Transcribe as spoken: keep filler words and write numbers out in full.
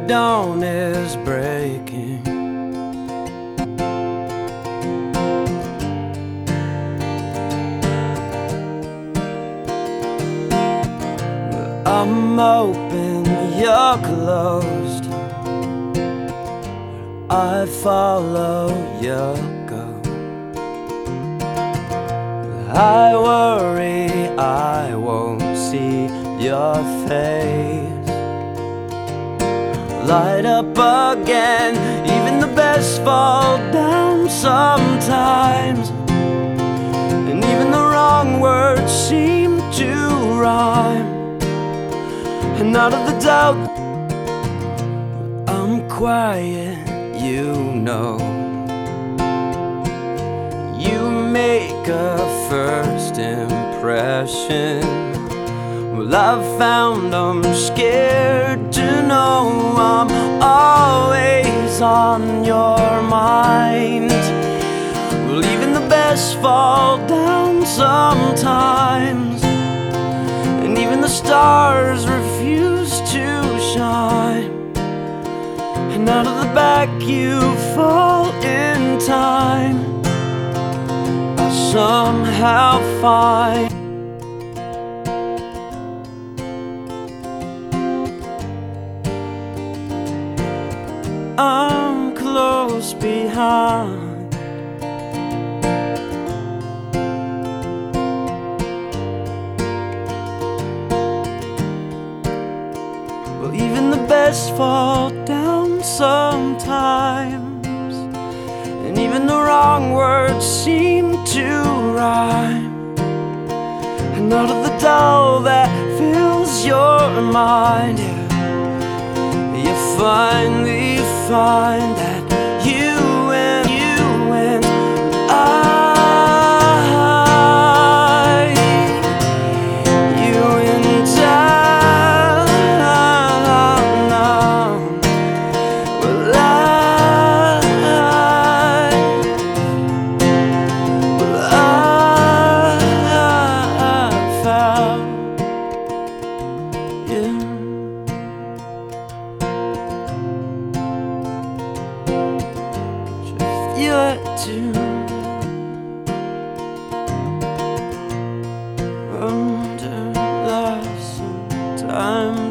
dawn is breaking. But I'm open, you're closed. I follow you go. I worry I won't see your face light up again. Even the best fall down sometimes, and even the wrong words seem to rhyme. And out of the doubt, I'm quiet, you know. You make a first impression. Well, I've found I'm scared to know I'm always on your mind. Well, even the best fall down sometimes, and even the stars refuse to shine. And out of the back you fall in time. I somehow find I'm close behind. Well, even the best fall down sometimes, and even the wrong words seem to rhyme. And out of the dull that fills your mind, you finally find that you and you and I, you and I, well I, well I found you. You had to under last time.